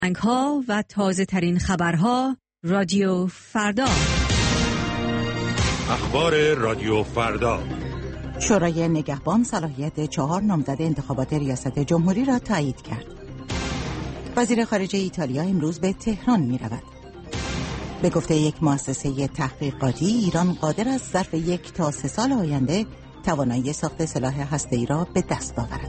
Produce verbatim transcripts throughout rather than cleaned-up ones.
ها و تازه ترین خبرها رادیو فردا. اخبار رادیو فردا. شورای نگهبان صلاحیت چهار نامزد انتخابات ریاست جمهوری را تایید کرد. وزیر خارجه ایتالیا امروز به تهران می رود. به گفته یک مؤسسه تحقیقاتی، ایران قادر است ظرف یک تا سه سال آینده توانایی ساخت سلاح هسته‌ای را به دست آورد.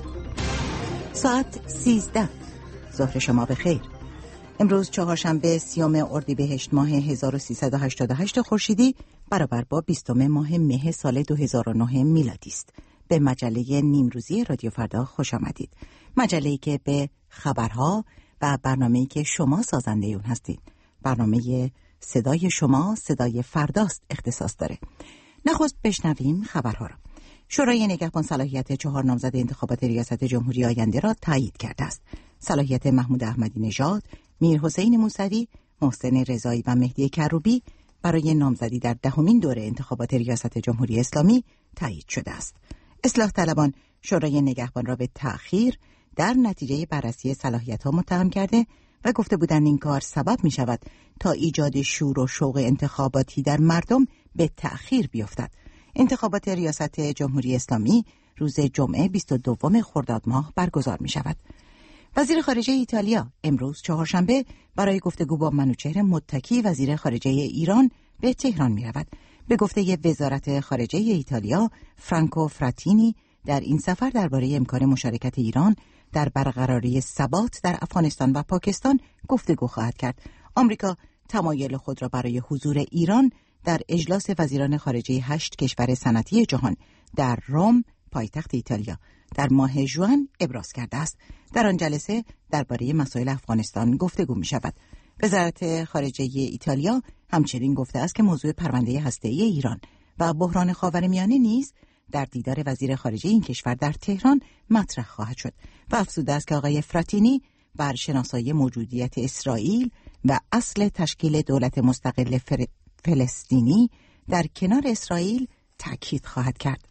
ساعت سیزده. ظهر شما بخیر. امروز چهارشنبه سیوم اردیبهشت ماه هزار و سیصد و هشتاد و هشت خورشیدی برابر با بیستم ماه مه سال دو هزار و نه میلادی است. به مجله نیمروزی رادیو فردا خوش آمدید. مجله‌ای که به خبرها و برنامه‌ای که شما سازنده اون هستید. برنامه صدای شما، صدای فرداست اختصاص داره. نخست بشنویم خبرها را. شورای نگهبان صلاحیت چهار نامزد انتخابات ریاست جمهوری آینده را تایید کرده است. صلاحیت محمود احمدی نژاد، میرحسین موسوی، محسن رضایی و مهدی کروبی برای نامزدی در دهمین دوره انتخابات ریاست جمهوری اسلامی تایید شده است. اصلاح طلبان شورای نگهبان را به تأخیر در نتیجه بررسی صلاحیت‌ها متهم کرده و گفته بودند این کار سبب می شود تا ایجاد شور و شوق انتخاباتی در مردم به تأخیر بیفتد. انتخابات ریاست جمهوری اسلامی روز جمعه بیست و دو خرداد ماه برگزار می شود. وزیر خارجه ایتالیا امروز چهارشنبه برای گفتگو با منوچهر متکی وزیر خارجه ایران به تهران می رود. به گفته وزارت خارجه ایتالیا، فرانکو فراتینی در این سفر درباره امکان مشارکت ایران در برقراری ثبات در افغانستان و پاکستان گفتگو خواهد کرد. آمریکا تمایل خود را برای حضور ایران در اجلاس وزیران خارجه هشت کشور صنعتی جهان در روم، پایتخت ایتالیا، در ماه ژوئن ابراز کرده است. در آن جلسه درباره مسائل افغانستان گفتگو می شود. وزارت خارجه ایتالیا همچنین گفته است که موضوع پرونده هسته‌ای ایران و بحران خاورمیانه نیز در دیدار وزیر خارجه این کشور در تهران مطرح خواهد شد و افزوده است که آقای فراتینی بر شناسایی موجودیت اسرائیل و اصل تشکیل دولت مستقل فر... فلسطینی در کنار اسرائیل تاکید خواهد کرد.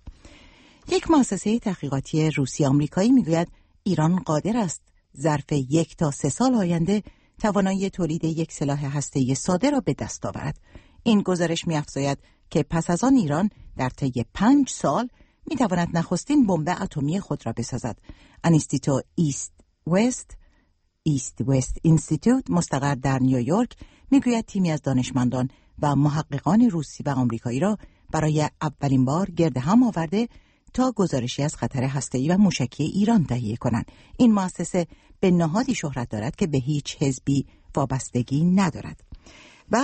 یک مؤسسه تحقیقاتی روسی آمریکایی میگوید ایران قادر است ظرف یک تا سه سال آینده توانایی تولید یک سلاح هسته‌ای ساده را به دست آورد. این گزارش می‌افزاید که پس از آن ایران در طی پنج سال می‌تواند نخستین بمب اتمی خود را بسازد. انستیتو ایست وست ایست وست اینستیتوت مستقر در نیویورک میگوید تیمی از دانشمندان و محققان روسی و آمریکایی را برای اولین بار گرد هم آورده تا گزارشی از خطر هسته‌ای و موشکی ایران تهیه کنند. این مؤسسه به نهادی شهرت دارد که به هیچ حزبی وابستگی ندارد. و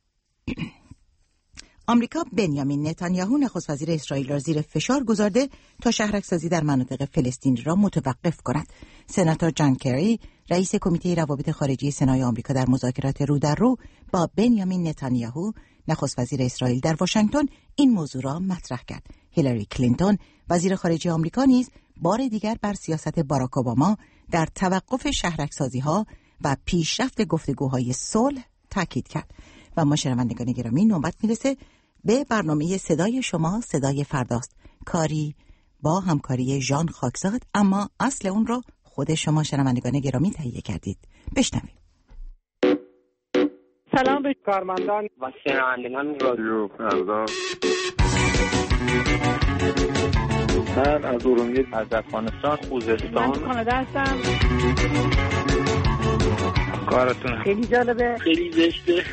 آمریکا بنیامین نتانیاهو نخست وزیر اسرائیل را زیر فشار گذارده تا شهرک‌سازی در مناطق فلسطینی را متوقف کند. سناتور جان کری رئیس کمیته روابط خارجی سنای آمریکا در مذاکرات رو در رو با بنیامین نتانیاهو نخست وزیر اسرائیل در واشنگتن این موضوع را مطرح کرد. هیلاری کلینتون وزیر خارجه آمریکا نیز بار دیگر بر سیاست باراک اوباما در توقف شهرک‌سازی‌ها و پیشرفت گفتگوهای صلح تاکید کرد. و ما شنوندگان گرامی نوبت میرسه به برنامه صدای شما، صدای فرداست، کاری با همکاری ژان خاکزاد، اما اصل اون رو خود شما شنوندگان گرامی تهیه کردید. بشنویم. سلام به کارمندان و شنوندگان رادیو فردا. من از ارومیه، از افغانستان، خوزستان، من کانادا هستم. کارتون خیلی جالبه، خیلی زشته.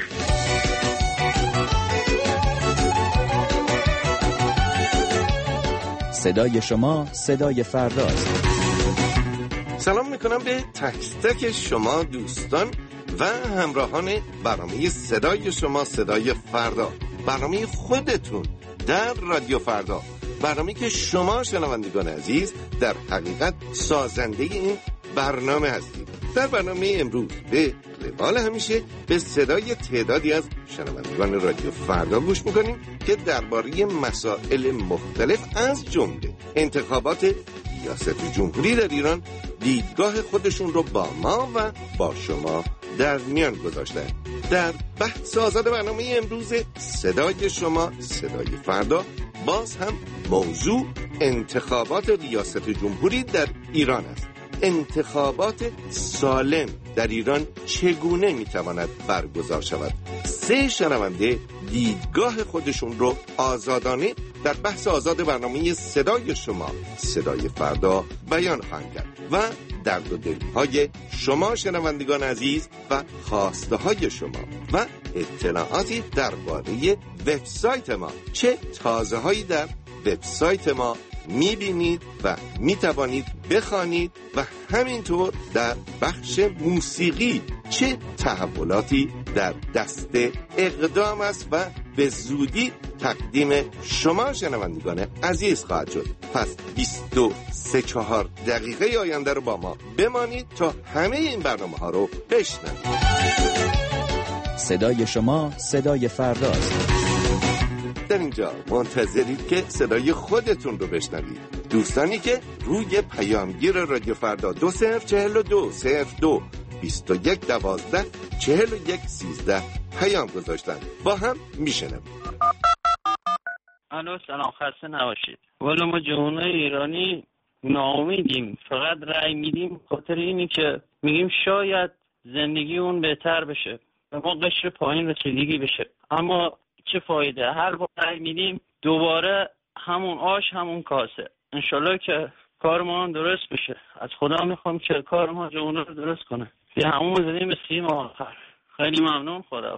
صدای شما، صدای فرداست. سلام میکنم به تک تک شما دوستان و همراهان برنامه صدای شما، صدای فردا، برنامه خودتون در رادیو فردا، برنامه که شما شنوندگان عزیز در حقیقت سازنده این برنامه هستید. در برنامه امروز به روال همیشه به صدای تعدادی از شنوندگان رادیو فردا گوش میکنیم که درباره مسائل مختلف از جمله انتخابات ریاست جمهوری در ایران دیدگاه خودشون رو با ما و با شما در میان گذاشتن. در بحث آزاد برنامه امروز صدای شما، صدای فردا، باز هم موضوع انتخابات ریاست جمهوری در ایران است. انتخابات سالم در ایران چگونه میتواند برگزار شود. سه شنونده دیدگاه خودشون رو آزادانه در بحث آزاد برنامه صدای شما صدای فردا بیان خواهند کرد و درد و دلهای شما شنوندگان عزیز و خواسته های شما و اطلاعاتی درباره وبسایت ما، چه تازه هایی در وبسایت ما میبینید و میتوانید بخوانید و همینطور در بخش موسیقی چه تحولاتی در دست اقدام است و به زودی تقدیم شما شنوندگان عزیز خواهد شد. پس بیست و سه چهار دقیقه آینده رو با ما بمانید تا همه این برنامه ها رو بشنوید. صدای شما صدای فرداست. در اینجا منتظرید که صدای خودتون رو بشنوید. دوستانی که روی پیامگیر رادیو فردا دو صفر چهل و دو صفر دو بیست و یک دوازده چهل و یک سیزده پیام گذاشتن با هم میشنم. الو سلام، خسته نباشید. والا ما جوانای ایرانی ناامیدیم، فقط رأی میدیم خاطر اینی که میگیم شاید زندگی اون بهتر بشه و ما قشر پایین رسیدگی بشه، اما چه فایده؟ هر بار رأی میدیم دوباره همون آش همون کاسه. انشالله که کار ما درست بشه. از خدا میخوام که کار ما جوونا رو درست کنه. یه همون زدیم به سیم آخر. خیلی ممنون. خدا.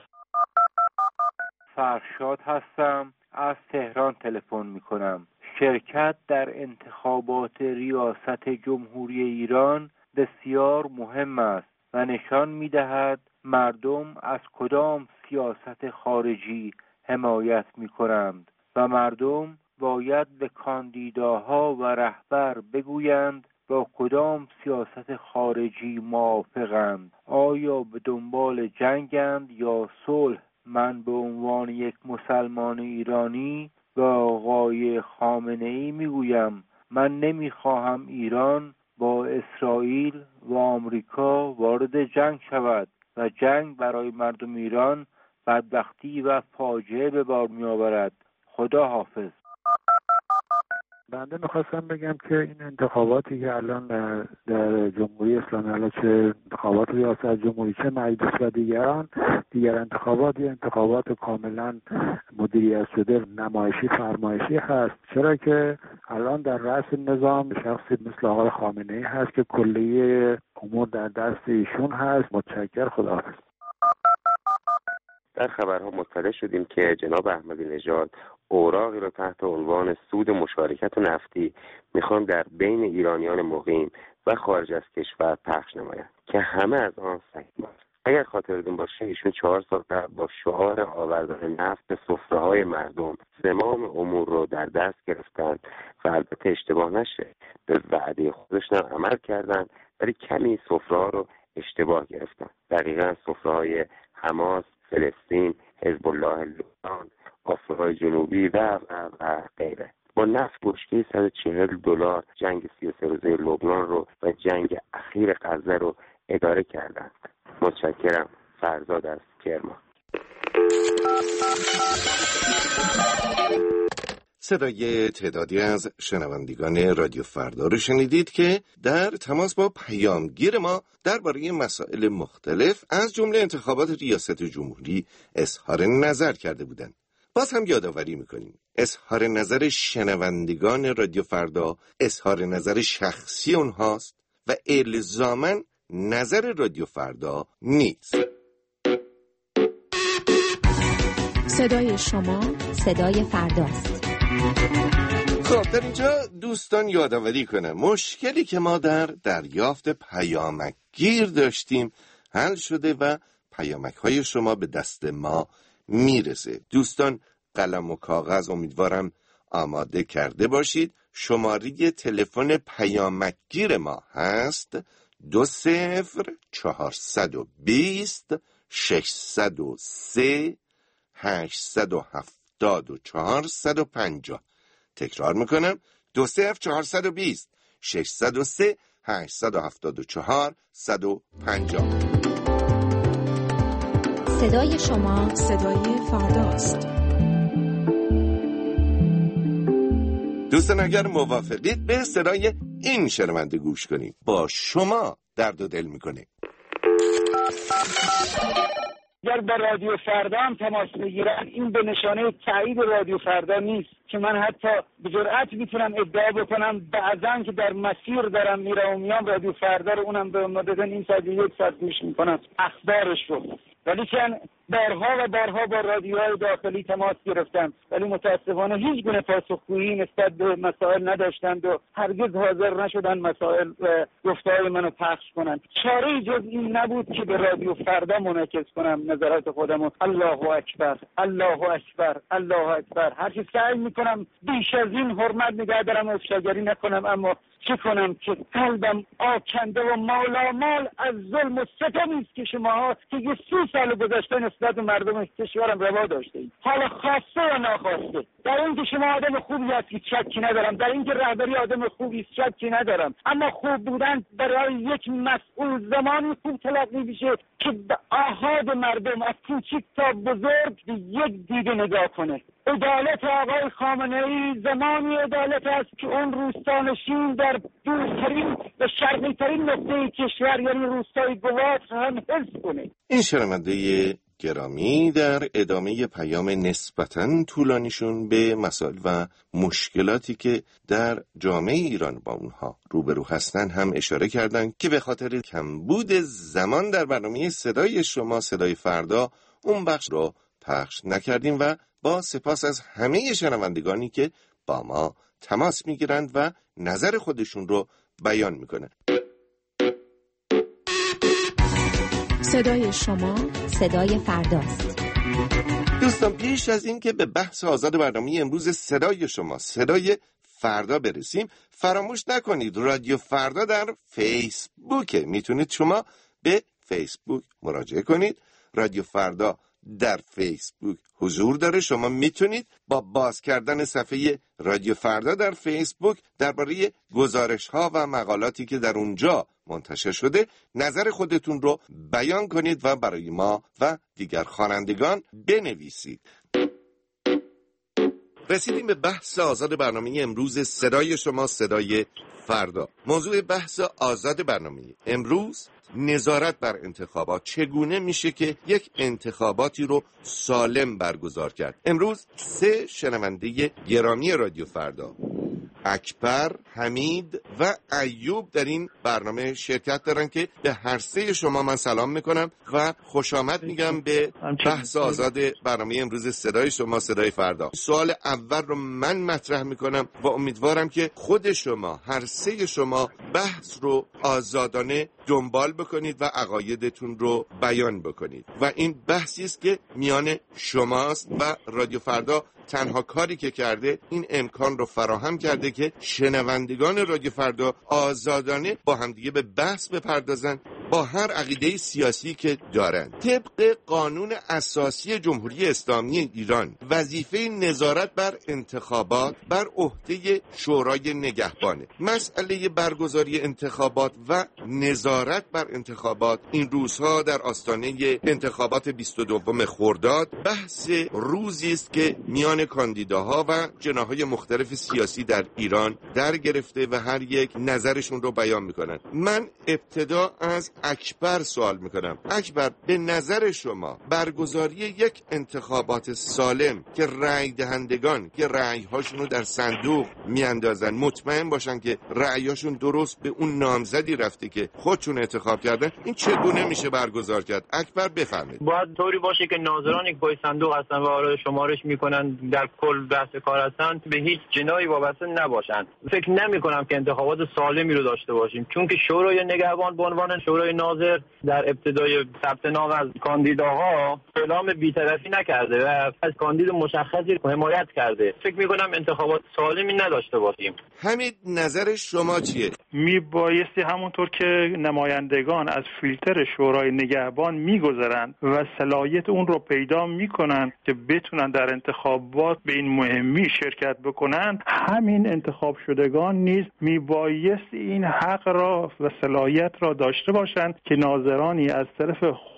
فرشاد هستم، از تهران تلفن میکنم. شرکت در انتخابات ریاست جمهوری ایران بسیار مهم است و نشان میدهد مردم از کدام سیاست خارجی حمایت میکنند و مردم باید به کاندیداها و رهبر بگویند با کدام سیاست خارجی موافقند. آیا به دنبال جنگند یا صلح؟ من به عنوان یک مسلمان ایرانی به آقای خامنه‌ای میگویم من نمیخواهم ایران با اسرائیل و آمریکا وارد جنگ شود و جنگ برای مردم ایران بدبختی و فاجعه به بار می آورد. خدا حافظ. بنده میخواستم بگم که این انتخاباتی که الان در, در جمهوری اسلامی، الان چه انتخابات ریاست جمهوری چه مجلس و دیگران دیگر انتخابات، یه انتخابات کاملا مدیریت شده نمایشی فرمایشی هست، چرا که الان در رأس نظام شخصی مثل آقای خامنه‌ای هست که کلیه امور در دست ایشون هست. متشکر. خداحافظ. در خبرها مطلع شدیم که جناب احمدی نژاد اوراقی را تحت عنوان سود مشارکت نفتی میخوان در بین ایرانیان مقیم و خارج از کشور پخش نمایند که همه از آن سهیم است. اگر خاطرتون باشه ایشون چهار سال قبل با شعار آوردن نفت به سفره‌های مردم زمام امور رو در دست گرفتند و البته اشتباه نشه به وعده خودشون عمل کردند، ولی کمی سفره‌ها رو اشتباه گرفتن. دقیقاً سفره‌های حماس، فلسطین، حزب الله لبنان، آفریقای جنوبی و و و غیره. با نفت بشکه صد و چهل دلار جنگ سی و سه روزه لبنان رو و جنگ اخیر غزه رو اداره کردند. متشکرم. فرزاد از کرمان. صدای تعدادی از شنوندگان رادیو فردا رو شنیدید که در تماس با پیامگیر ما درباره مسائل مختلف از جمله انتخابات ریاست جمهوری اظهار نظر کرده بودند. باز هم یادآوری میکنیم اظهار نظر شنوندگان رادیو فردا اظهار نظر شخصی اونهاست و الزاماً نظر رادیو فردا نیست. صدای شما صدای فرداست. خب در اینجا دوستان یادآوری کنم مشکلی که ما در دریافت پیامک گیر داشتیم حل شده و پیامک های شما به دست ما میرسه. دوستان قلم و کاغذ امیدوارم آماده کرده باشید. شماره تلفن پیامک گیر ما هست دو صفر چهارصد و بیست ششصد و سه هشتصد و هفتاد و چهار صد و پنجاه. تکرار میکنم دو صفر چهارصد و بیست ششصد و سه هشتصد و هفتاد و چهار صد و پنجاه. صدای شما صدای فرداست. دوستان اگر موافقید به صدای این شنونده گوش کنیم، با شما درد و دل میکنه. اگر به رادیو فردا هم تماس بگیرن، این به نشانه تایید رادیو فردا نیست که من حتی به جرئت میتونم ادعا بکنم بعضن که در مسیر دارم میرم و میام رادیو فردا رو اونم به مدت این ساعت یک ساعت گوش میکنم اخبارش رو، ولی چند بارها و بارها با رادیوهای داخلی تماس گرفتم ولی متاسفانه هیچ گونه پاسخگویی نسبت به مسائل نداشتند و هرگز حاضر نشدن مسائل و گفته‌های منو پخش کنند. چاره جز این نبود که به رادیو فردا منعکس کنم نظرات خودمو. الله اکبر، الله اکبر، الله اکبر. هر چی سعی میکنم بیش از این حرمت نگه دارم و افشاگری نکنم، اما چه کنم که قلبم آکنده و مالامال از ظلم و ستمی است که شماها که یه سی سال گذشته نسبت به مردم کشورم روا داشته اید، حالا خواسته و ناخواسته. در این که شما آدم خوبی هستید شکی ندارم، در این که رهبری آدم خوبی است شکی ندارم، اما خوب بودن برای یک مسئول زمانی خوب تلقی میشه که به آحاد مردم از کوچیک تا بزرگ یک دیده نگاه کنه. عدالت آقای خامنه‌ای زمانی عدالت است که اون روستانشین در دورترین و شرقی ترین نقطه کشور یعنی روستای گوات هم حس کنه. این شنونده گرامی در ادامه پیام نسبتاً طولانیشون به مسائل و مشکلاتی که در جامعه ایران با اونها روبرو هستن هم اشاره کردن که به خاطر کمبود زمان در برنامه صدای شما صدای فردا اون بخش رو پخش نکردیم و با سپاس از همه شنوندگانی که با ما تماس میگیرند و نظر خودشون رو بیان میکنن. صدای شما صدای فرداست. دوستان پیش از این که به بحث آزاد برنامه امروز صدای شما صدای فردا برسیم، فراموش نکنید رادیو فردا در فیسبوک. میتونید شما به فیسبوک مراجعه کنید. رادیو فردا در فیسبوک حضور داره. شما میتونید با باز کردن صفحه رادیو فردا در فیسبوک درباره گزارش ها و مقالاتی که در اونجا منتشر شده نظر خودتون رو بیان کنید و برای ما و دیگر خوانندگان بنویسید. رسیدیم به بحث آزاد برنامه امروز صدای شما صدای فردا. موضوع بحث آزاد برنامه امروز نظارت بر انتخابات. چگونه میشه که یک انتخاباتی رو سالم برگزار کرد؟ امروز سه شنونده گرامی رادیو فردا، اکبر، حمید و ایوب، در این برنامه شرکت دارن که به هر سه شما من سلام میکنم و خوش آمد میگم به بحث آزاد برنامه امروز صدای شما صدای فردا. سوال اول رو من مطرح میکنم و امیدوارم که خود شما هر سه شما بحث رو آزادانه دنبال بکنید و عقایدتون رو بیان بکنید و این بحثی است که میان شماست و رادیو فردا تنها کاری که کرده این امکان رو فراهم کرده که شنوندگان رادیو فردا آزادانه با همدیگه به بحث بپردازن با هر عقیده سیاسی که دارن. طبق قانون اساسی جمهوری اسلامی ایران وظیفه نظارت بر انتخابات بر عهده شورای نگهبانه. مسئله برگزاری انتخابات و نظارت بر انتخابات این روزها در آستانه انتخابات بیست و دوم خرداد بحث روزی است که میان کاندیداها و جناح‌های مختلف سیاسی در ایران در گرفته و هر یک نظرشون رو بیان میکنن. من ابتدا از اکبر سوال میکنم. اکبر، به نظر شما برگزاری یک انتخابات سالم که رأی دهندگان که رأی هاشون رو در صندوق میاندازن مطمئن باشن که رأی هاشون درست به اون نامزدی رفته که خودشون انتخاب کردن، این چگونه میشه برگزار کرد؟ اکبر بفرمایید. باید طوری باشه که ناظرانی که پای صندوق هستن و آرای شمارش میکنن در کل بحث کار هستن به هیچ جنایی وابسته نباشن. فکر نمی کنم که انتخابات سالمی رو داشته باشیم، چون که شورای نگهبان به عنوان شورای ناظر در ابتدای ثبت نام از کاندیداها اعلام بی‌طرفی نکرده و از کاندید مشخصی حمایت کرده. فکر می کنم انتخابات سالمی نداشته باشیم. حمید، نظر شما چیه؟ می بایستی همونطور که نمایندگان از فیلتر شورای نگهبان میگذرند و صلاحیت اون رو پیدا میکنن که بتونن در انتخابات به این مهمی شرکت بکنن، همین انتخاب شدگان نیز می بایستی این حق را و صلاحیت را داشته باشند که ناظرانی از طرف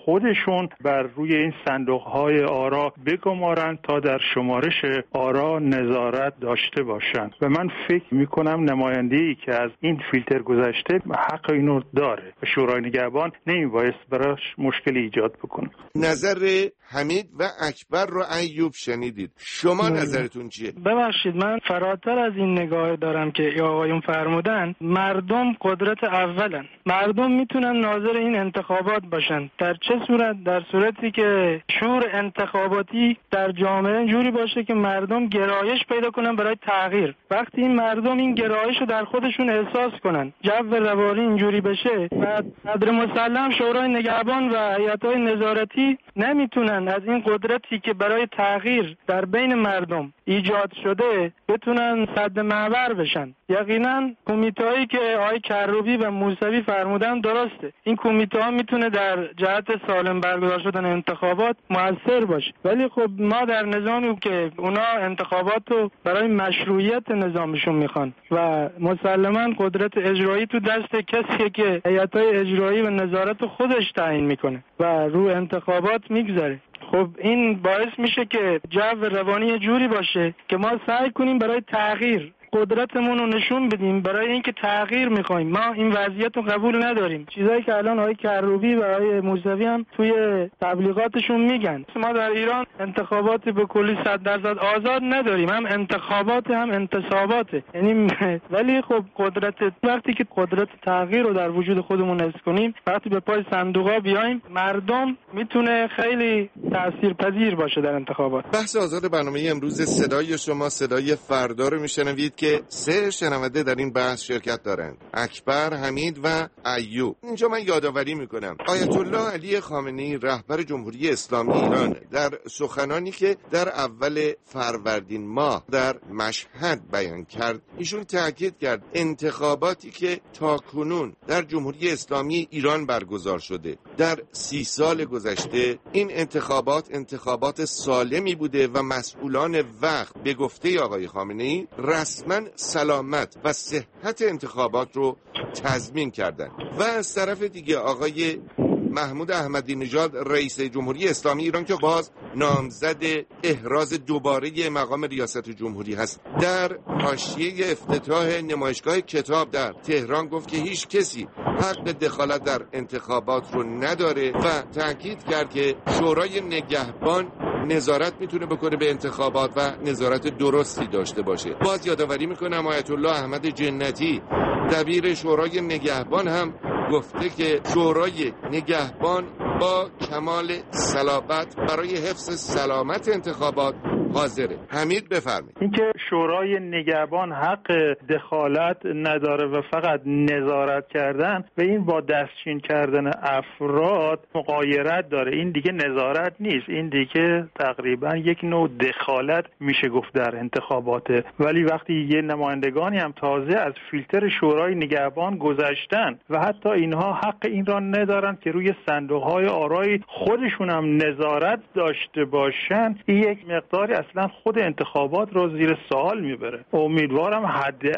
خودشون بر روی این صندوق‌های آرا بگمارن تا در شمارش آرا نظارت داشته باشند و من فکر میکنم نماینده‌ای که از این فیلتر گذشته حق اینو داره و شورای نگهبان نمیبایست براش مشکلی ایجاد بکنه. نظر حمید و اکبر رو ایوب شنیدید، شما نظرتون چیه؟ ببخشید من فراتر از این نگاه دارم که آقایون فرمودن. مردم قدرت اولن، مردم میتونن ناظر این انتخابات باشن. در چه صورت؟ در صورتی که شور انتخاباتی در جامعه جوری باشه که مردم گرایش پیدا کنن برای تغییر. وقتی این مردم این گرایش رو در خودشون احساس کنن، جو روانی اینجوری بشه و قدر مسلم شورای نگهبان و هیئت‌های نظارتی نمیتونن از این قدرتی که برای تغییر در بین مردم ایجاد شده بتونن سد معبر بشن. یقینا کمیته‌ای که آقای کروبی و موسوی فرمودن درسته. این کمیته‌ها میتونه در جهت سالم برگزار شدن انتخابات موثر باشه، ولی خب ما در نظامی که اونا انتخابات رو برای مشروعیت نظامشون میخوان و مسلما قدرت اجرایی تو دست کسیه که هیئت‌های اجرایی و نظارت خودش تعیین میکنه و رو انتخابات میگذره. خب این باعث میشه که جو روانی جوری باشه که ما سعی کنیم برای تغییر قدرتمون رو نشون بدیم، برای اینکه تغییر میخوایم. ما این وضعیت رو قبول نداریم. چیزایی که الان آقای کروبی و آقای موسوی هم توی تبلیغاتشون میگن. ما در ایران انتخابات به کلی صد درصد آزاد نداریم، هم انتخابات هم انتصابات. یعنی ولی خب قدرت وقتی که قدرت تغییر رو در وجود خودمون حس کنیم، وقتی به پای صندوقا بیایم، مردم میتونه خیلی تاثیرپذیر باشه در انتخابات. بحث آزاد برنامه امروز صدای شما صدای فردا رو میشنوید که سه شنونده در این بحث شرکت دارند: اکبر، حمید و ایوب. اینجا من یادآوری میکنم آیت الله علی خامنه‌ای رهبر جمهوری اسلامی ایران در سخنانی که در اول فروردین ماه در مشهد بیان کرد، ایشون تاکید کرد انتخاباتی که تاکنون در جمهوری اسلامی ایران برگزار شده در سی سال گذشته، این انتخابات انتخابات سالمی بوده و مسئولان وقت به گفته آقای خامنه‌ای رسما سلامت و صحت انتخابات رو تضمین کردند. و از طرف دیگه آقای محمود احمدی نژاد رئیس جمهوری اسلامی ایران که باز نامزد احراز دوباره مقام ریاست جمهوری هست، در حاشیه افتتاح نمایشگاه کتاب در تهران گفت که هیچ کسی حق دخالت در انتخابات رو نداره و تاکید کرد که شورای نگهبان نظارت میتونه بکنه به انتخابات و نظارت درستی داشته باشه. باز یادآوری میکنم آیت الله احمد جنتی دبیر شورای نگهبان هم گفته که شورای نگهبان با کمال صلابت برای حفظ سلامت انتخابات حاضره. حمید بفرمایید. اینکه شورای نگهبان حق دخالت نداره و فقط نظارت کردن و این با دستچین کردن افراد مغایرت داره، این دیگه نظارت نیست، این دیگه تقریبا یک نوع دخالت میشه گفت در انتخاباته. ولی وقتی یه نمایندگانی هم تازه از فیلتر شورای نگهبان گذشتن و حتی اینها حق این را ندارن که روی صندوق‌های آرای خودشون هم نظارت داشته باشن، این یک مقداری اصلا خود انتخابات رو زیر سوال میبره. امیدوارم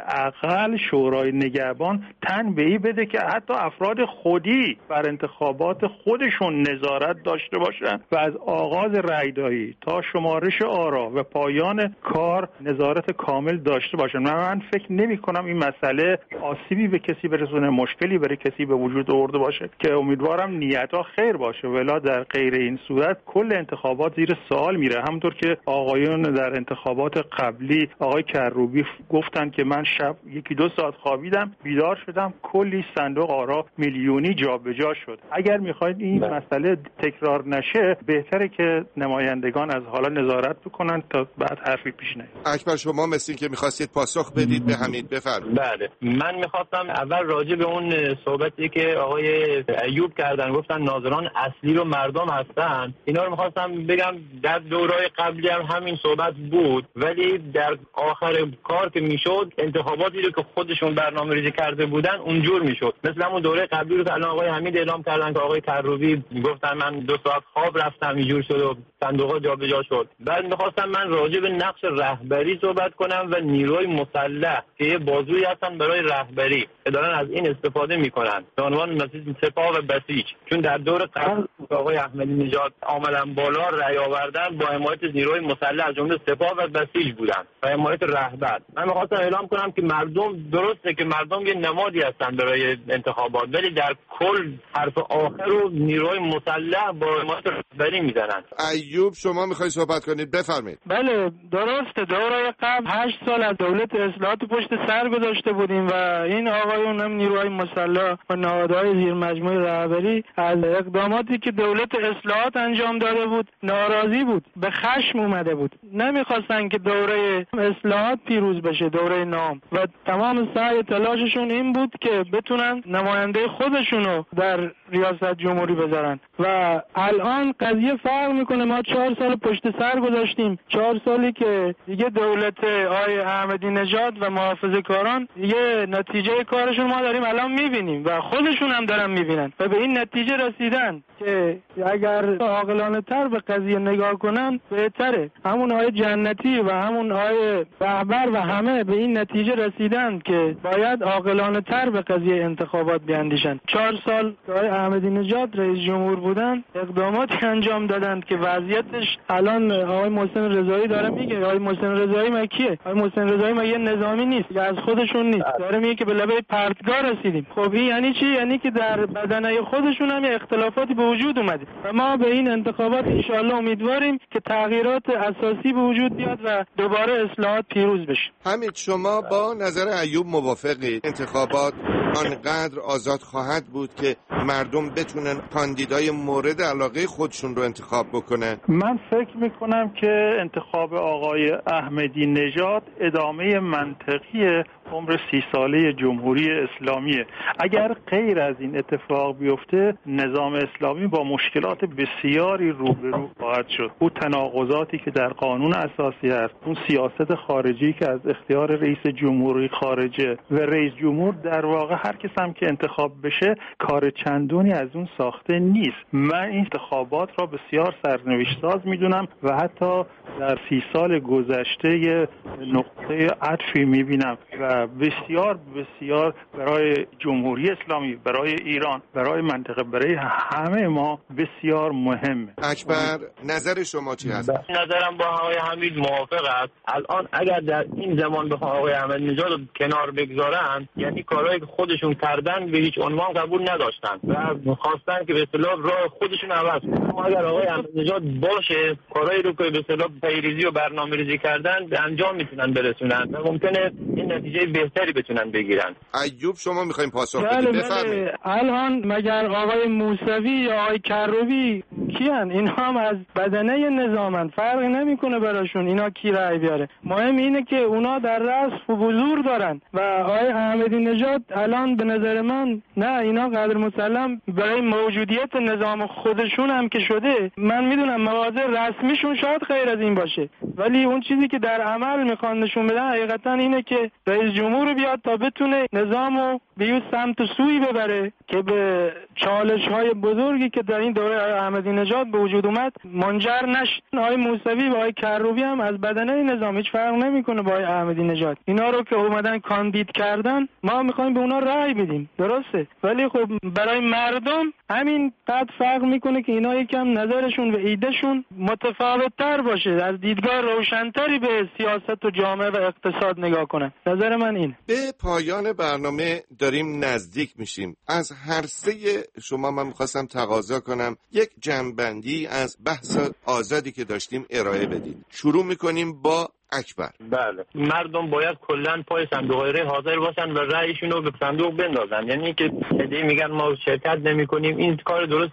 حداقل شورای نگهبان تنبیهی بده که حتی افراد خودی بر انتخابات خودشون نظارت داشته باشن و از آغاز رأیدهی تا شمارش آرا و پایان کار نظارت کامل داشته باشن. من فکر نمی کنم این مسئله آسیبی به کسی برسونه، مشکلی برای کسی به وجود آورده باشه، که امیدوارم نیت‌ها خیر باشه، ولی در غیر این صورت کل انتخابات زیر سوال میره. همونطور که آقایون در انتخابات قبلی آقای کروبی گفتن که من شب یکی دو ساعت خوابیدم بیدار شدم کلی صندوق آرا میلیونی جابجا شد. اگر میخواید این مسئله تکرار نشه بهتره که نمایندگان از حالا نظارت بکنن تا بعد حرفی پیش نیاد. اکبر شما مثل که میخواستید پاسخ بدید به حمید، بفرمایید. بله، من میخواستم اول راجع به اون صحبتی که آقای ایوب کردن، گفتن ناظران اصلی رو مردم هستن، اینا رو میخواستم بگم در دورهای قبلی هم همین صحبت بود، ولی در آخر کار که میشد انتخاباتی رو که خودشون برنامه‌ریزی کرده بودن اونجور میشد. مثل همون دوره قبلی رو که الان آقای حمید اعلام کردن که آقای کروبی گفتن من دو ساعت خواب رفتم اینجور شد و صندوق‌ها جابجا شد. بعد می‌خواستم من راجع به نقش رهبری صحبت کنم و نیروی مسلح که یه بازویی هستن برای رهبری که دارن از این استفاده میکنن به عنوان مثل سپاه و بسیج. چون در دور قبل آقای احمدی نژاد آمدن بالا رأی آوردن با حمایت نیروی مسلح از جمله سپاه و بسیج بودن و حمایت رهبر. من می‌خواستم اعلام کنم که مردم درسته که مردم یه نمادی هستن برای انتخابات، ولی در کل حرف آخر رو نیروی مسلح با حمایت رهبری میزنن. ایوب شما میخوای صحبت کنید، بفرمایید. بله درسته، دوره قبل هشت سال از دولت اصلاحات پشت سر گذاشته بودیم و این آقایون هم نیروهای مسلح و نهادهای زیر مجموعه رهبری از اقداماتی که دولت اصلاحات انجام داده بود ناراضی بود، به خشم اومده بود، نمیخواستن که دوره اصلاحات پیروز بشه، دوره نام، و تمام سعی تلاششون این بود که بتونن نماینده خودشونو در ریاست جمهوری بذارن و الان قضیه فرق میکنه. ما چهار سال پشت سر گذاشتیم، چهار سالی که دیگه دولت آقای احمدی نژاد و محافظه کاران یه نتیجه کارشون ما داریم الان میبینیم و خودشون هم دارن میبینن و به این نتیجه رسیدن که اگر عاقلانه تر به قضیه نگاه کنن بهتره. همون آقای جنتی و همون آقای رهبر و همه به این نتیجه رسیدن که باید عاقلانه تر به قضیه انتخابات بیاندیشن. چهار سال آقای احمدی نژاد رئیس جمهور بودن اقداماتی انجام دادند که وضعیتش الان آقای محسن رضایی داره میگه. آقای محسن رضایی ما کیه؟ آقای محسن رضایی ما یه نظامی نیست که از خودشون نیست، داره میگه که به لبه پرتگاه رسیدیم. خب این یعنی چی؟ یعنی که در بدنه خودشون هم اختلافاتی به وجود اومده و ما به این انتخابات ان شاءالله امیدواریم که تغییرات اساسی به وجود بیاد و دوباره اصلاحات پیروز بشه. حمید شما با نظر ایوب موافقید انتخابات آنقدر آزاد خواهد بود که مردم بتونن کاندیدای مورد علاقه خودشون رو انتخاب بکنن؟ من فکر میکنم که انتخاب آقای احمدی نژاد ادامه منطقی عمر سی ساله جمهوری اسلامیه. اگر غیر از این اتفاق بیفته نظام اسلامی با مشکلات بسیاری روبرو خواهد شد. اون تناقضاتی که در قانون اساسی هست، اون سیاست خارجی که از اختیار رئیس جمهوری خارجه و رئیس جمهور در واقع هر کس هم که انتخاب بشه کار چندونی از اون ساخته نیست. من این انتخابات را بسیار سرنوشت ساز میدونم و حتی در سی سال گذشته یه نقطه عطفی میبینم و بسیار بسیار برای جمهوری اسلامی، برای ایران، برای منطقه، برای همه ما بسیار مهمه. اکبر نظر شما چی هست؟ نظرم با آقای حمید موافق است. الان اگر در این زمان بخوام آقای احمدی نژاد رو کنار بگذارن یعنی کارهایی که خودشون کردن به هیچ عنوان قبول نداشتن و خواستن که به اصطلاح راه خودشون عوض کنن. اما اگر آقای احمدی نژاد باشه کارهایی رو که به اصطلاح پیریزی و برنامه‌ریزی کردن به انجام میتونن برسونن و ممکنه این نتیجه بهتری بتونن بگیرن. ایوب شما میخواین پاسخ بدید، بفرمایید. الان مگر آقای موسوی یا آقای کروبی کیان؟ اینا هم از بدنه نظامن، فرقی نمیکنه براشون اینا کی رأی بیاره. مهم اینه که اونا در رأس حضور دارن و آقای احمدی نژاد الان به نظر من نه، اینا قدر مسلم برای موجودیت نظام خودشون هم که شده. من میدونم مواضع رسمیشون شاید خیر از این باشه، ولی اون چیزی که در عمل میخوان نشون بدن حقیقتا اینه که رئیس جمهور بیاد تا بتونه نظامو به یه سمت و سوی ببره که به چالش‌های بزرگی که در این دوره احمدی نژاد به وجود اومد منجر نشه. آقای موسوی و آقای کروبی هم از بدنه نظام هیچ فرق نمیکنه با آقای احمدی نژاد. اینا رو که اومدن کاندید کردن ما میخوایم به اونا رأی بدیم، درسته، ولی خب برای مردم همین قد فرق میکنه که اینا یکم نظرشون و ایدهشون متفاوت‌تر باشه، از دیدگاه روشن‌تری به سیاست و جامعه و اقتصاد نگاه کنن. نظر من این. به پایان برنامه داریم نزدیک میشیم. از هر سه شما من میخواستم تقاضا کنم یک جمع‌بندی از بحث آزادی که داشتیم ارائه بدید. شروع میکنیم با اکبر. بله، مردم باید کلا پای صندوق رای حاضر باشن و رأیشون رو به صندوق بندازن. یعنی که ایده میگن ما شرکت نمی‌کنیم، این کار درست نیست.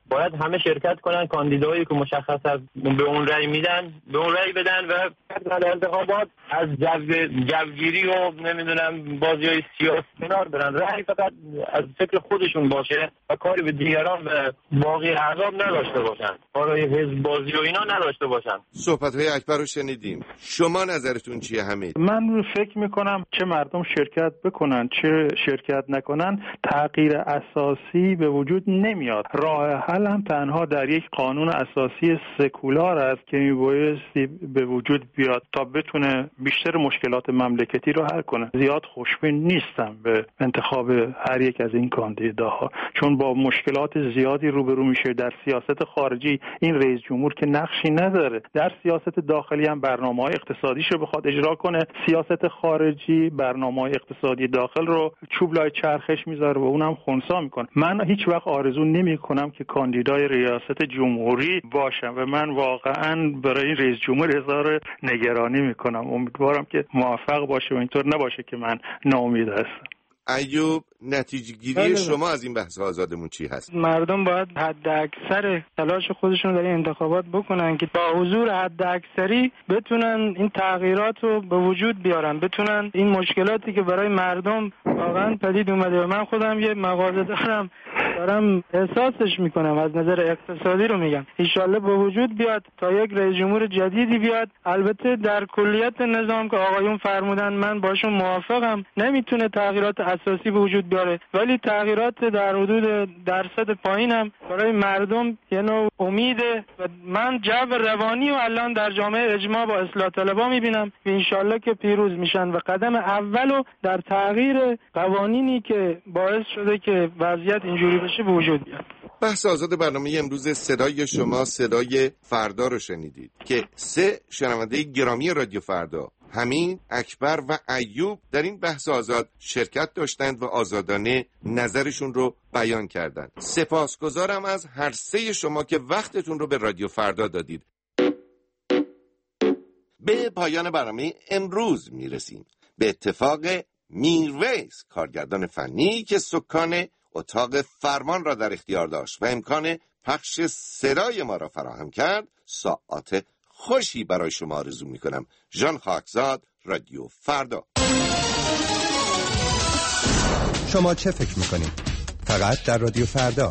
باید همه شرکت کنن، کاندیدایی که مشخص است به اون رأی میدن به اون رأی بدن و در انتخابات از جو جوگیری و نمیدونم بازی‌های سیاسی کنار برن. رأی فقط از فکر خودشون باشه و کاری به دیگران و باقی احزاب نداشته باشن، کارهای حزب بازی و اینا نداشته باشن. صحبت‌های اکبر رو شنیدیم. شما نظرتون چیه حمید؟ من فکر میکنم چه مردم شرکت بکنن چه شرکت نکنن تغییر اساسی به وجود نمیاد. راه حل هم تنها در یک قانون اساسی سکولار است که میبایستی به وجود بیاد تا بتونه بیشتر مشکلات مملکتی رو حل کنه. زیاد خوشبین نیستم به انتخاب هر یک از این کاندیداها، چون با مشکلات زیادی روبرو میشه. در سیاست خارجی این رئیس جمهور که نقشی نداره، در سیاست داخلی هم برنامه‌های اقتصادیش رو بخواد اجرا کنه، سیاست خارجی برنامه‌های اقتصادی داخل رو چوب لای چرخش میذاره و اونم خنثی میکنه. من هیچ وقت آرزو نمیکنم که کاندیدای ریاست جمهوری باشم و من واقعا برای این رئیس جمهور اظهار نگرانی میکنم. امیدوارم که موفق باشه و اینطور نباشه که من ناامید هستم. ایوب، نتیجه گیری شما از این بحث آزادمون چی هست؟ مردم باید حد اکثر تلاش خودشون در این انتخابات بکنن که با حضور حد اکثری بتونن این تغییرات رو به وجود بیارن، بتونن این مشکلاتی که برای مردم واقعا پدید اومده و من خودم یه مغازه دارم دارم احساسش میکنم، از نظر اقتصادی رو میگم، انشالله به وجود بیاد تا یک رئیس جمهور جدیدی بیاد. البته در کلیت نظام که آقایون فرمودن من باشون موافقم، نمیتونه تغییرات اساسی به وجود بیاره، ولی تغییرات در حدود درصد پایین هم برای مردم یه نوع امیده و من جو روانی و الان در جامعه اجماع با اصلاح طلبا میبینم و انشالله که پیروز میشن و قدم اولو در تغییر قوانینی که باعث شده که وضعیت اینجوری بشه به وجود بیاد. بحث آزاد برنامه امروز صدای شما صدای فردا رو شنیدید که سه شنونده گرامی رادیو فردا، حمید، اکبر و ایوب، در این بحث آزاد شرکت داشتند و آزادانه نظرشون رو بیان کردند. سپاسگزارم از هر سه شما که وقتتون رو به رادیو فردا دادید. به پایان برنامه امروز میرسیم. به اتفاق میرویس، کارگردان فنی که سکان اتاق فرمان را در اختیار داشت و امکان پخش صدای ما را فراهم کرد، ساعات خوشی برای شما آرزو میکنم. ژان خاکزاد، رادیو فردا. شما چه فکر میکنید؟ فقط در رادیو فردا.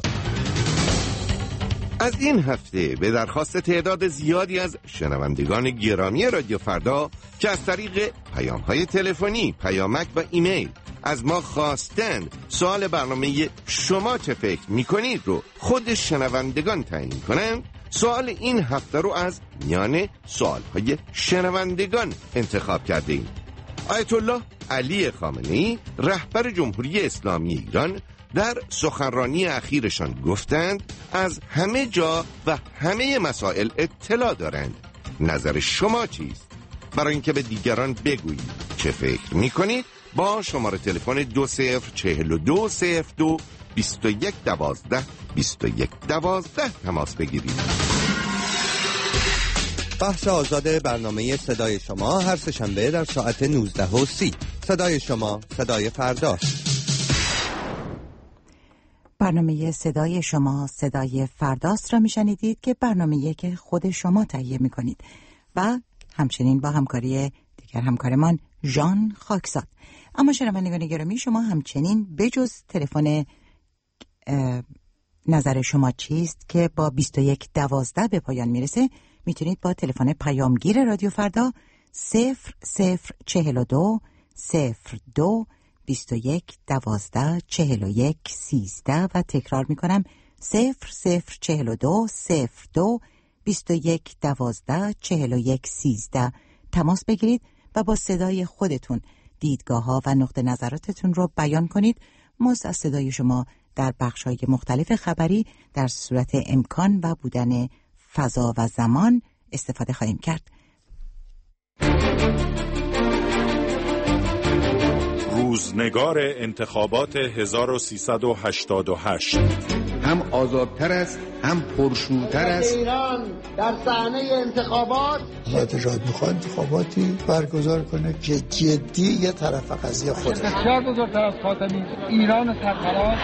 از این هفته به درخواست تعداد زیادی از شنوندگان گرامی رادیو فردا که از طریق پیام‌های تلفنی، پیامک و ایمیل از ما خواستند سوال برنامه شما چه فکر میکنید رو خود شنوندگان تعیین کنند، سوال این هفته رو از میان سوالهای شنوندگان انتخاب کرده ایم. آیت الله علی خامنه‌ای، رهبر جمهوری اسلامی ایران، در سخنرانی اخیرشان گفتند از همه جا و همه مسائل اطلاع دارند. نظر شما چیست؟ برای اینکه به دیگران بگویید چه فکر میکنید، با شماره تلفن دو صفر چهل و دو صفر دو بیست و یک دوازده بیست و یک دوازده تماس بگیرید. بحث آزاد برنامه صدای شما هر سه‌شنبه در ساعت نوزده و سی. صدای شما، صدای فردا. برنامه صدای شما، صدای فرداست را میشنیدید که برنامه‌ای که خود شما تهیه میکنید و همچنین با همکاری دیگر همکارمان ژان خاکزاد. اما شنوندگان گرامی، شما همچنین بجز تلفن نظر شما چیست که با بیست و یک دوازده به پایان میرسه، میتونید با تلفن پیامگیر رادیو فردا صفر صفر چهل و دو صفر دو بیست و یک دوازده چهل و یک سیزده و تکرار میکنم صفر صفر چهل و دو صفر دو بیست و یک دوازده چهل و یک سیزده تماس بگیرید و با صدای خودتون دیدگاه ها و نقطه نظراتتون رو بیان کنید. ما از صدای شما در بخش‌های مختلف خبری در صورت امکان و بودن فضا و زمان استفاده خواهیم کرد. روزنگار انتخابات هزار و سیصد و هشتاد و هشت. هم آزادتر است، هم پرشورتر است. ایران در صحنه انتخابات حضرت میخواد انتخاباتی برگزار کنه که جدی یه طرف قضیه خوده. بسیار بزرگتر از خاتمی ایران سرفراز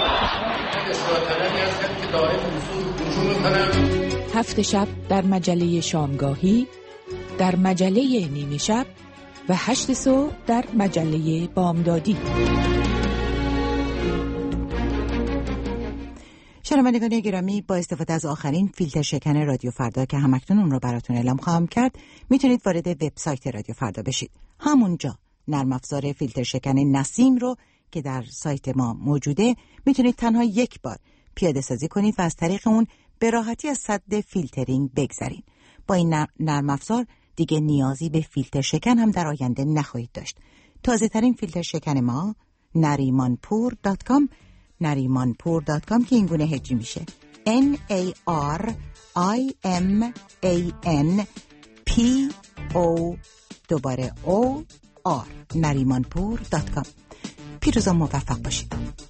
هفت شب در مجله شامگاهی، در مجله نیمه شب و هشت صبح در مجله بامدادی. شنوندگان گرامی، با استفاده از آخرین فیلتر شکن رادیو فردا که همکنون اون رو براتون اعلام خواهم کرد، میتونید وارد وبسایت رادیو فردا بشید. همونجا نرم افزار فیلتر شکن نسیم رو که در سایت ما موجوده میتونید تنها یک بار پیاده سازی کنید و از طریق اون به راحتی از سد فیلترینگ بگذرید. با این نرم افزار دیگه نیازی به فیلتر شکن هم در آینده نخواهید داشت. تازه ترین فیلتر شکن ما نریمانپور دات کام نریمانپور دات کام که این گونه هجی میشه N A R I M A N P O دوباره O R نریمانپور دات کام. پیروز و موفق باشید.